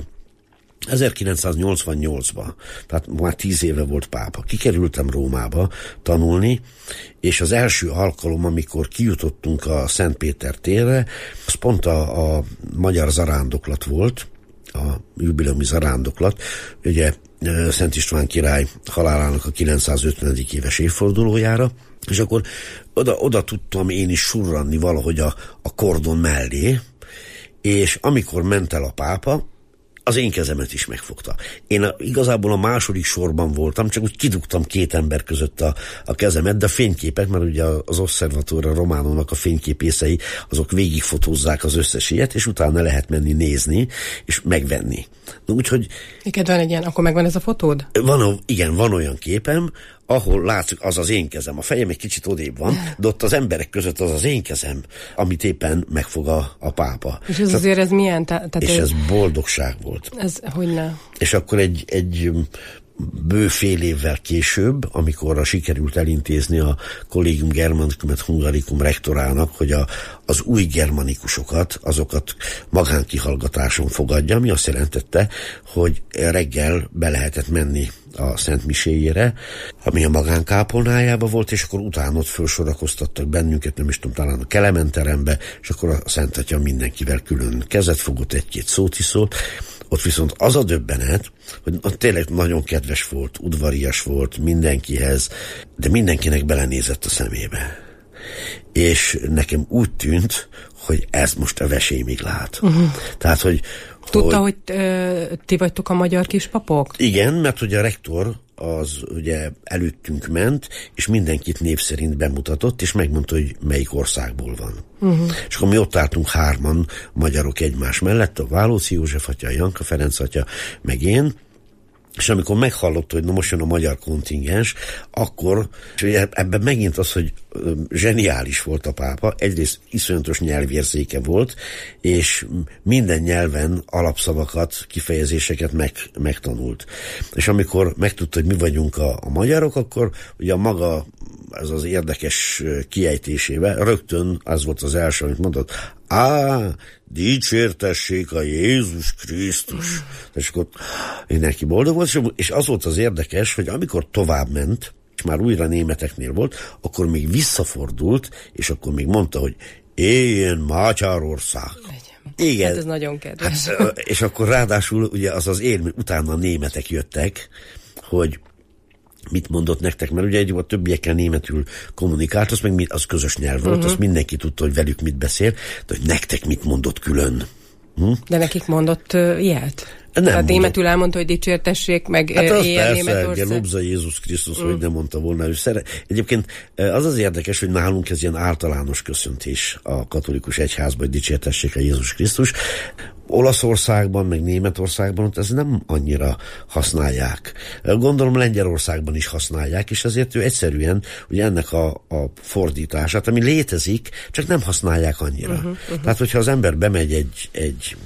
ezerkilencszáznyolcvannyolcban, tehát már tíz éve volt pápa, kikerültem Rómába tanulni, és az első alkalom, amikor kijutottunk a Szent Péter térre, az pont a, a magyar zarándoklat volt, a jubileumi zarándoklat, ugye Szent István király halálának a kilencszázötvenedik éves évfordulójára, és akkor oda, oda tudtam én is surranni valahogy a, a kordon mellé, és amikor ment el a pápa, az én kezemet is megfogta. Én a, igazából a második sorban voltam, csak úgy kidugtam két ember között a, a kezemet, de a fényképek, mert ugye az Osservatore Romanonak a fényképészei, azok végigfotózzák az összes ilyet, és utána lehet menni nézni, és megvenni. Úgyhogy... Neked van egy ilyen, akkor megvan ez a fotód? Van, igen, van olyan képem, ahol látszik, az az én kezem. A fejem egy kicsit odébb van, de ott az emberek között az az én kezem, amit éppen megfog a, a pápa. És ez azért ez milyen? Tehát és ez boldogság volt. Ez hogyne? És akkor egy, egy bő fél évvel később, amikor sikerült elintézni a Collegium Germanicum et Hungaricum rektorának, hogy a, az új germanikusokat, azokat magánkihallgatáson fogadja, ami azt jelentette, hogy reggel be lehetett menni a Szent Miséjére, ami a magánkápolnájába volt, és akkor utána ott felsorakoztattak bennünket, nem is tudom, talán a Kelemen terembe, és akkor a Szent Atya mindenkivel külön kezet fogott, egy-két szót is szólt. Ott viszont az a döbbenet, hogy tényleg nagyon kedves volt, udvarias volt mindenkihez, de mindenkinek belenézett a szemébe. És nekem úgy tűnt, hogy ez most a vesémig lát. Uh-huh. Tehát, hogy... Tudta, hogy, hogy ö, ti vagytok a magyar kispapok? Igen, mert hogy a rektor az ugye előttünk ment, és mindenkit név szerint bemutatott, és megmondta, hogy melyik országból van. Uh-huh. És akkor mi ott álltunk hárman, magyarok egymás mellett, a Válóci József atya, a Janka Ferenc atya, meg én, és amikor meghallotta, hogy na most jön a magyar kontingens, akkor, és ugye ebben megint az, hogy zseniális volt a pápa, egyrészt iszonyatos nyelvérzéke volt, és minden nyelven alapszavakat, kifejezéseket meg, megtanult. És amikor megtudta, hogy mi vagyunk a, a magyarok, akkor ugye a maga, ez az érdekes kiejtésével, rögtön az volt az első, amit mondott, á, dicsértessék a Jézus Krisztus. Mm. És akkor mindenki boldog volt, és az volt az érdekes, hogy amikor tovább ment, és már újra németeknél volt, akkor még visszafordult, és akkor még mondta, hogy éljen Magyarország. Igen. Hát ez nagyon kedves. Hát, és akkor ráadásul ugye az az élmény, utána a németek jöttek, hogy mit mondott nektek, mert ugye egy a többiekkel németül kommunikált, az meg mi, az közös nyelv volt, uh-huh. azt mindenki tudta, hogy velük mit beszél, de hogy nektek mit mondott külön. Hm? De nekik mondott uh, ilyet? Nem Tehát mondott. Németül elmondta, hogy dicsértessék, meg hát az éljen persze, Németország. Lobza Jézus Krisztus, mm. hogy nem mondta volna ő szere. Egyébként az az érdekes, hogy nálunk ez ilyen általános köszöntés a katolikus egyházban, hogy dicsértessék a Jézus Krisztus. Olaszországban, meg Németországban ott ez nem annyira használják. Gondolom Lengyelországban is használják, és ezért ő egyszerűen ugye ennek a, a fordítását, ami létezik, csak nem használják annyira. Uh-huh, uh-huh. Tehát, hogyha az ember bemegy egy, egy,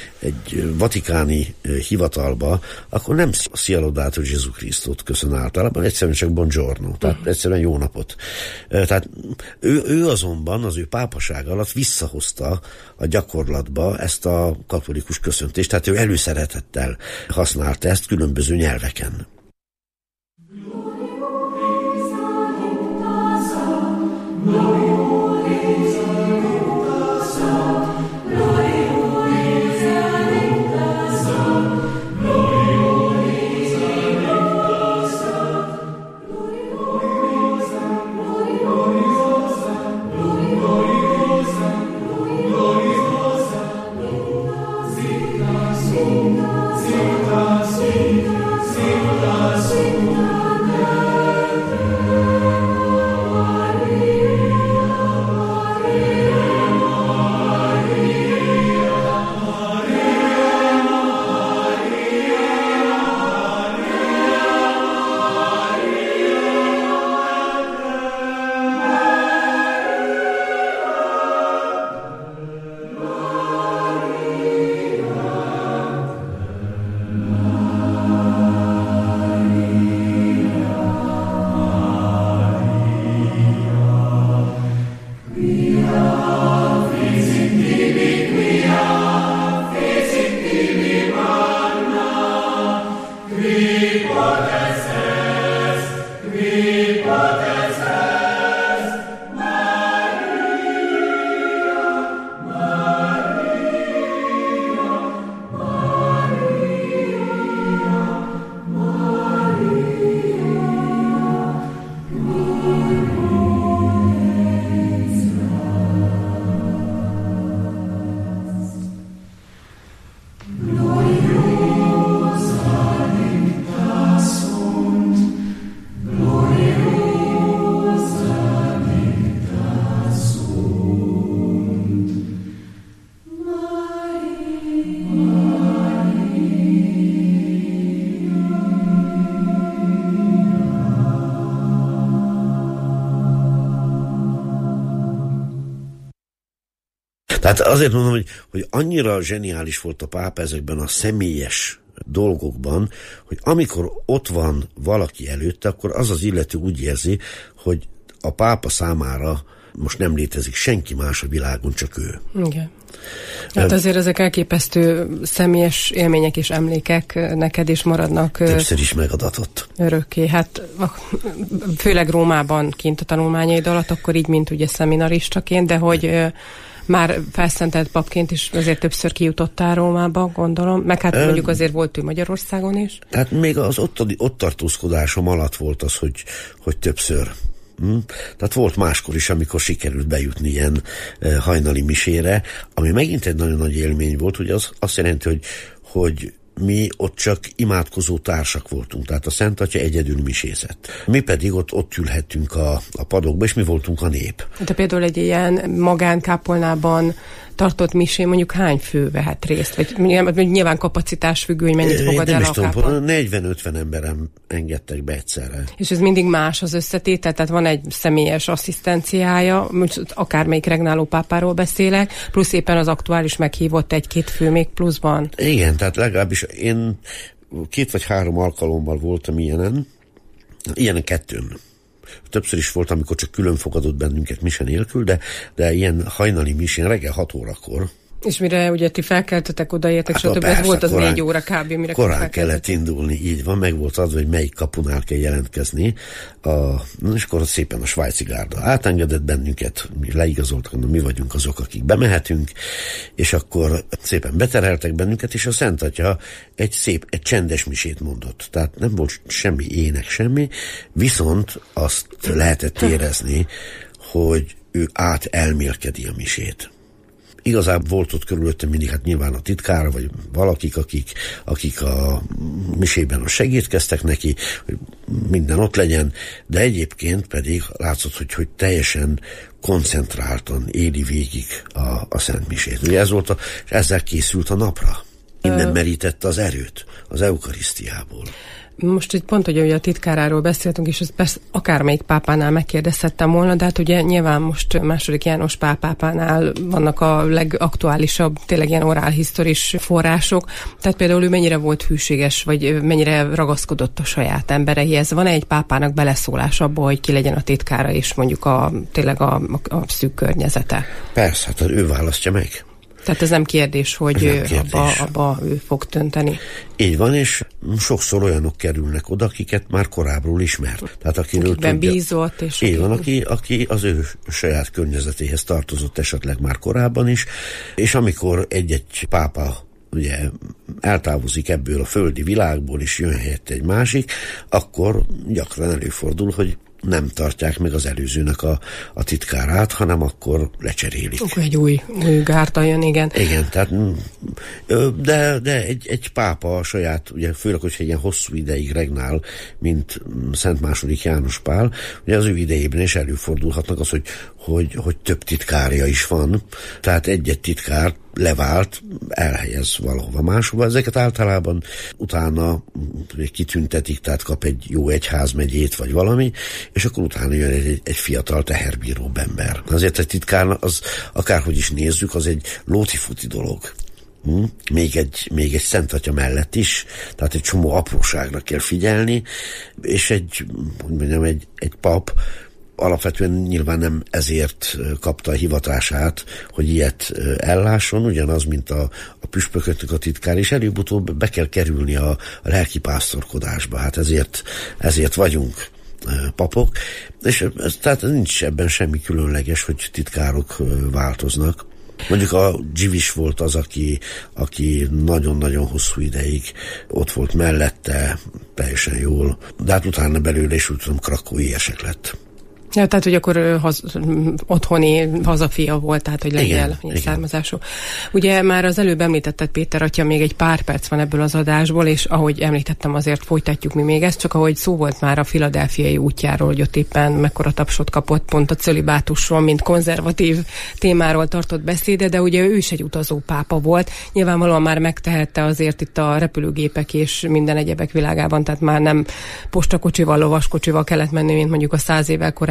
egy vatikáni hivatalba, akkor nem Sia Laudato Gesù Christot köszön általában, egyszerűen csak buongiorno, tehát uh-huh. egyszerűen jó napot. Tehát ő, ő azonban az ő pápaság alatt visszahozta a gyakorlatba ezt a katolikus köszöntést, tehát ő előszeretettel használta ezt különböző nyelveken. Sing Tehát azért mondom, hogy, hogy annyira zseniális volt a pápa ezekben a személyes dolgokban, hogy amikor ott van valaki előtte, akkor az az illető úgy érzi, hogy a pápa számára most nem létezik senki más a világon, csak ő. Igen. Hát azért ezek elképesztő személyes élmények és emlékek neked is maradnak. Többször is megadatott. Örökké. Hát főleg Rómában kint a tanulmányaid alatt, akkor így, mint ugye szeminaristaként, de hogy már felszentelt papként is azért többször kijutottál Rómába, gondolom. Meg hát mondjuk azért volt ő Magyarországon is. Tehát még az ott, ott tartózkodásom alatt volt az, hogy, hogy többször. Hm? Tehát volt máskor is, amikor sikerült bejutni ilyen e, hajnali misére, ami megint egy nagyon nagy élmény volt, hogy az azt jelenti, hogy, hogy mi ott csak imádkozó társak voltunk, tehát a Szent Atya egyedül misézett. Mi pedig ott, ott ülhettünk a, a padokba, és mi voltunk a nép. De például egy ilyen magánkápolnában tartott misén mondjuk hány fő vehet részt? Vagy nyilván kapacitás függő, hogy mennyit fogad el a kápolnában? negyven-ötven emberen engedtek be egyszerre. És ez mindig más az összetétel, tehát van egy személyes asszisztenciája, akármelyik regnáló pápáról beszélek, plusz éppen az aktuális meghívott egy-két fő még pluszban. Igen, tehát legalábbis én két vagy három alkalommal voltam ilyenen, ilyenen kettőn. Többször is volt, amikor csak külön fogadott bennünket mise nélkül, de, de ilyen hajnali misén reggel hat órakor. És mire ugye ti felkeltetek, odaértek, hát stb. Ez volt az korán, négy óra kb. Mire korán kellett indulni, így van, meg volt adva, hogy melyik kapunál kell jelentkezni. A, és akkor szépen a svájci gárda átengedett bennünket, mi leigazoltak, hogy mi vagyunk azok, akik bemehetünk, és akkor szépen betereltek bennünket, és a Szent Atya egy szép, egy csendes misét mondott. Tehát nem volt semmi ének, semmi, viszont azt lehetett érezni, hogy ő átelmélkedi a misét. Igazából volt ott körülöttem mindig, hát nyilván a titkára, vagy valakik, akik, akik a misében segítkeztek neki, hogy minden ott legyen, de egyébként pedig látszott, hogy, hogy teljesen koncentráltan éli végig a, a Szent Misét. Ugye ez volt a, és ezzel készült a napra. Innen merítette az erőt az eukarisztiából. Most itt pont, hogy a titkáráról beszéltünk, és ezt persze akármelyik pápánál megkérdezhettem volna, de hát ugye nyilván most második János Pál pápánál vannak a legaktuálisabb, tényleg ilyen orálhisztoris források. Tehát például ő mennyire volt hűséges, vagy mennyire ragaszkodott a saját embereihez. Van-e egy pápának beleszólás abba, hogy ki legyen a titkára, és mondjuk a, tényleg a, a, a szűk környezete? Persze, hát ő választja meg. Tehát ez nem kérdés, hogy nem kérdés. Abba, abba ő fog dönteni. Így van, és sokszor olyanok kerülnek oda, akiket már korábbról ismert. Tehát akiről akikben tudja, bízott. És így van, aki, aki az ő saját környezetéhez tartozott esetleg már korábban is, és amikor egy-egy pápa ugye eltávozik ebből a földi világból, és jön helyett egy másik, akkor gyakran előfordul, hogy nem tartják meg az előzőnek a, a titkárát, hanem akkor lecserélik. Akkor egy új, új gárda jön, igen. Igen, tehát de, de egy, egy pápa a saját, ugye főleg, hogyha ilyen hosszú ideig regnál, mint Szent második János Pál, ugye az ő idejében is előfordulhatnak az, hogy, hogy, hogy több titkárja is van, tehát egy-egy titkár levált, elhelyez valahova máshova. Ezeket általában utána kitüntetik, tehát kap egy jó egyházmegyét, vagy valami, és akkor utána jön egy, egy fiatal teherbíró ember. Azért egy titkár, az akárhogy is nézzük, az egy lóti-futi dolog. Hm? Még egy, még egy Szent Atya mellett is, tehát egy csomó apróságra kell figyelni, és egy, hogy mondjam, egy, egy pap alapvetően nyilván nem ezért kapta a hivatását, hogy ilyet ellásson, ugyanaz, mint a, a püspököknek a titkár, és előbb-utóbb be kell kerülni a, a lelkipásztorkodásba. Hát ezért, ezért vagyunk papok, és ez, tehát nincs ebben semmi különleges, hogy titkárok változnak. Mondjuk a Givis volt az, aki, aki nagyon-nagyon hosszú ideig ott volt mellette, teljesen jól, de hát utána belőle is úgy tudom, krakói esek lett. Ja, tehát, hogy akkor haz, otthoni hazafia volt, tehát, hogy lengyel származású. Ugye már az előbb említetted, Péter atya, még egy pár perc van ebből az adásból, és ahogy említettem, azért folytatjuk mi még ezt, csak ahogy szó volt már a Philadelphiai útjáról, hogy ott éppen mekkora tapsot kapott pont a cölibátusról, mint konzervatív témáról tartott beszéde, de ugye ő is egy utazó pápa volt. Nyilvánvalóan már megtehette azért itt a repülőgépek és minden egyebek világában, tehát már nem postakocsival, lovaskocsival kellett menni, mint mondjuk a száz évvel korábban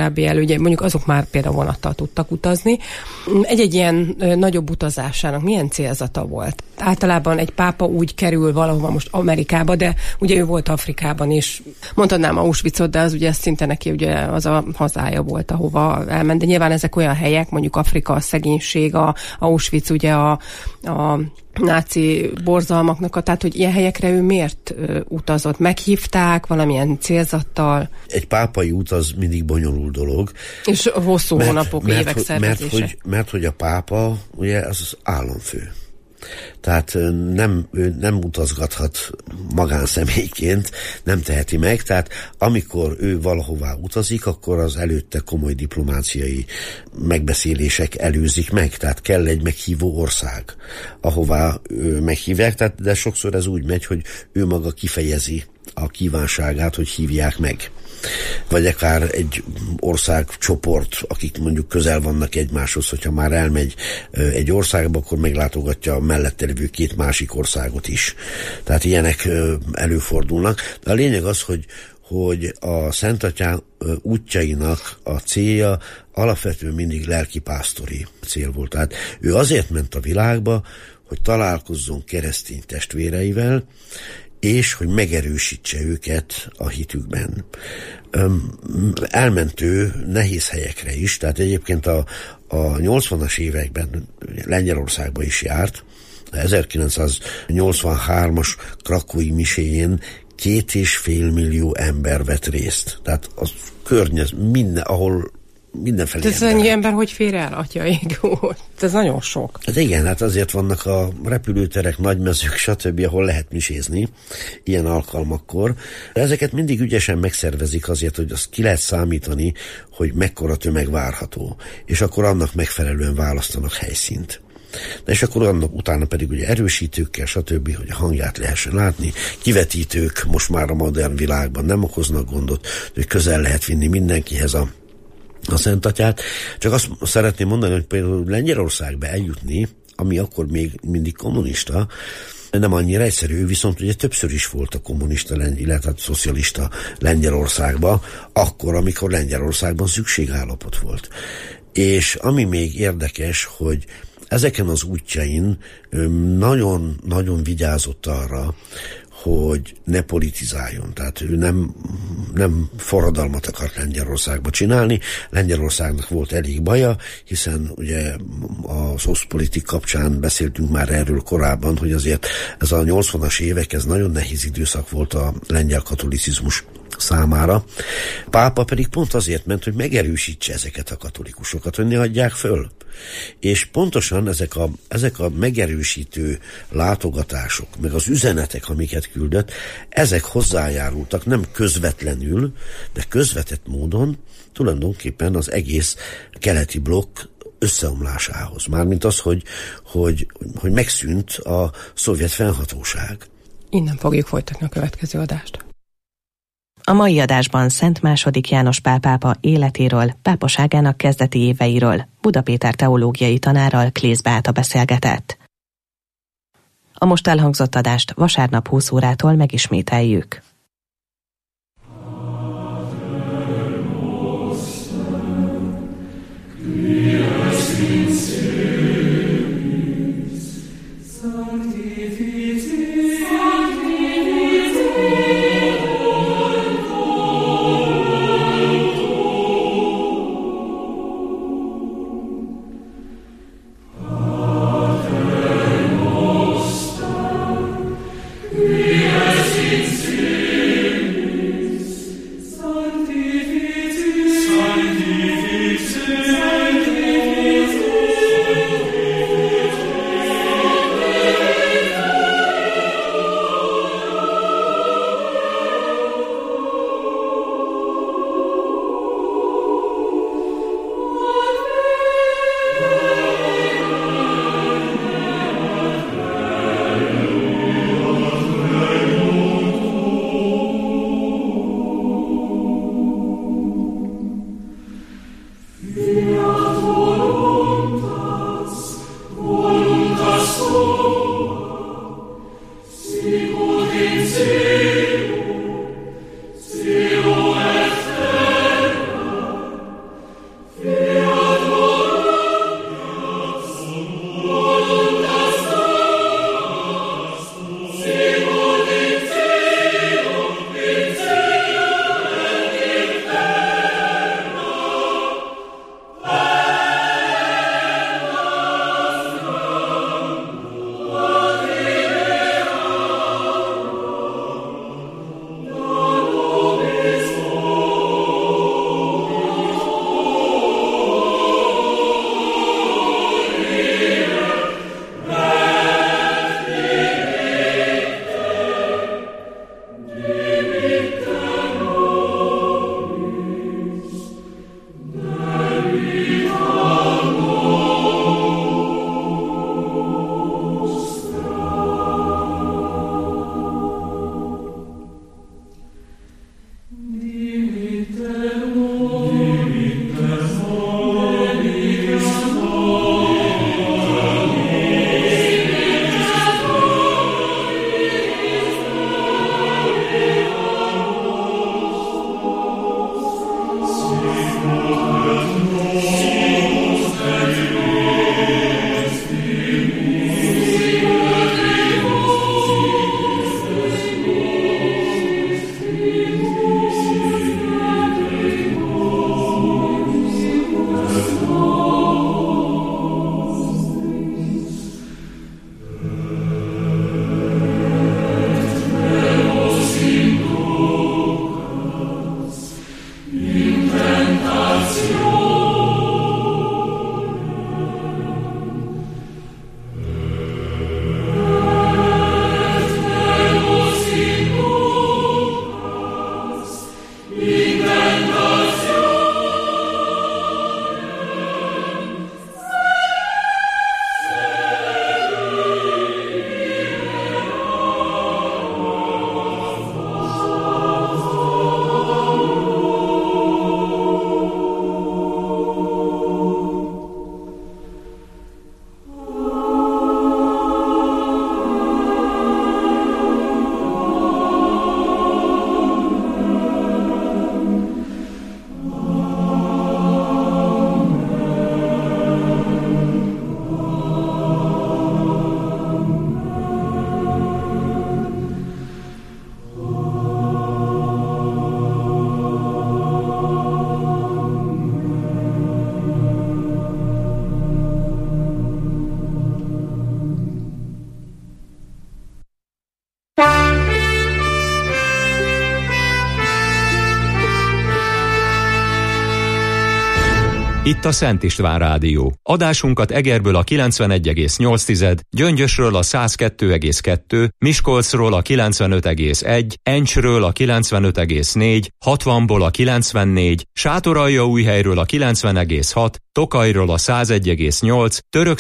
korábbi elődje, mondjuk azok már például vonattal tudtak utazni. Egy-egy ilyen nagyobb utazásának milyen célzata volt? Általában egy pápa úgy kerül valahova, most Amerikába, de ugye ő volt Afrikában is. Mondhatnám Auschwitzot, de az ugye szinte neki ugye az a hazája volt, ahova elment. De nyilván ezek olyan helyek, mondjuk Afrika, a szegénység, a Auschwitz ugye a, a náci borzalmaknak, a, tehát hogy ilyen helyekre ő miért ö, utazott? Meghívták valamilyen célzattal? Egy pápai út az mindig bonyolult dolog. És hosszú mert, hónapok, mert, évek szervezése. Mert hogy, mert hogy a pápa ugye az, az államfő. Tehát nem, ő nem utazgathat magánszemélyként, nem teheti meg, tehát amikor ő valahová utazik, akkor az előtte komoly diplomáciai megbeszélések előzik meg, tehát kell egy meghívó ország, ahová meghívják, tehát, de sokszor ez úgy megy, hogy ő maga kifejezi a kívánságát, hogy hívják meg. Vagy akár egy országcsoport, akik mondjuk közel vannak egymáshoz, hogyha már elmegy egy országba, akkor meglátogatja a mellette lévő két másik országot is. Tehát ilyenek előfordulnak. De a lényeg az, hogy, hogy a Szent Atyám útjainak a célja alapvetően mindig lelkipásztori cél volt. Tehát ő azért ment a világba, hogy találkozzon keresztény testvéreivel, és hogy megerősítse őket a hitükben. Elment ő nehéz helyekre is, tehát egyébként a, a nyolcvanas években Lengyelországba is járt, ezerkilencszáznyolcvanhármas krakói miséjén két és fél millió ember vett részt. Tehát az környez, minden, ahol mindenfelé ez ennyi ember hogy fér el, atyaig? Ez nagyon sok. Hát igen, hát azért vannak a repülőterek, nagymezők, stb., ahol lehet misézni ilyen alkalmakkor. De ezeket mindig ügyesen megszervezik azért, hogy azt ki lehet számítani, hogy mekkora tömeg várható. És akkor annak megfelelően választanak helyszínt. De és akkor annak utána pedig ugye erősítőkkel, stb., hogy a hangját lehessen látni. Kivetítők most már a modern világban nem okoznak gondot, hogy közel lehet vinni mindenkihez a a Szent Atyát. Csak azt szeretném mondani, hogy például Lengyelországba eljutni, ami akkor még mindig kommunista, nem annyira egyszerű, viszont ugye többször is volt a kommunista, illetve a szocialista Lengyelországban, akkor, amikor Lengyelországban szükségállapot volt. És ami még érdekes, hogy ezeken az útjain nagyon-nagyon vigyázott arra, hogy ne politizáljon. Tehát ő nem, nem forradalmat akart Lengyelországba csinálni. Lengyelországnak volt elég baja, hiszen ugye az osztpolitik kapcsán beszéltünk már erről korábban, hogy azért ez a nyolcvanas évek, ez nagyon nehéz időszak volt a lengyel katolicizmus számára. Pápa pedig pont azért ment, hogy megerősítse ezeket a katolikusokat, hogy ne adják föl. És pontosan ezek a, ezek a megerősítő látogatások, meg az üzenetek, amiket küldött, ezek hozzájárultak nem közvetlenül, de közvetett módon tulajdonképpen az egész keleti blokk összeomlásához. Mármint az, hogy, hogy, hogy megszűnt a szovjet fennhatóság. Innen fogjuk folytatni a következő adást. A mai adásban Szent második János Pál pápa életéről, pápaságának kezdeti éveiről Buda Péter teológiai tanárral Klész Beáta beszélgetett. A most elhangzott adást vasárnap húsz órától megismételjük. Itt a Szent István Rádió. Adásunkat Egerből a kilencvenegy egész nyolc, Gyöngyösről a száz kettő egész kettő, Miskolcról a kilencvenöt egész egy, Encsről a kilencvenöt egész négy, hatvanból a kilencvennégy, Sátoraljaújhelyről a kilencven egész hat, Tokajról a száz egy egész nyolc, Török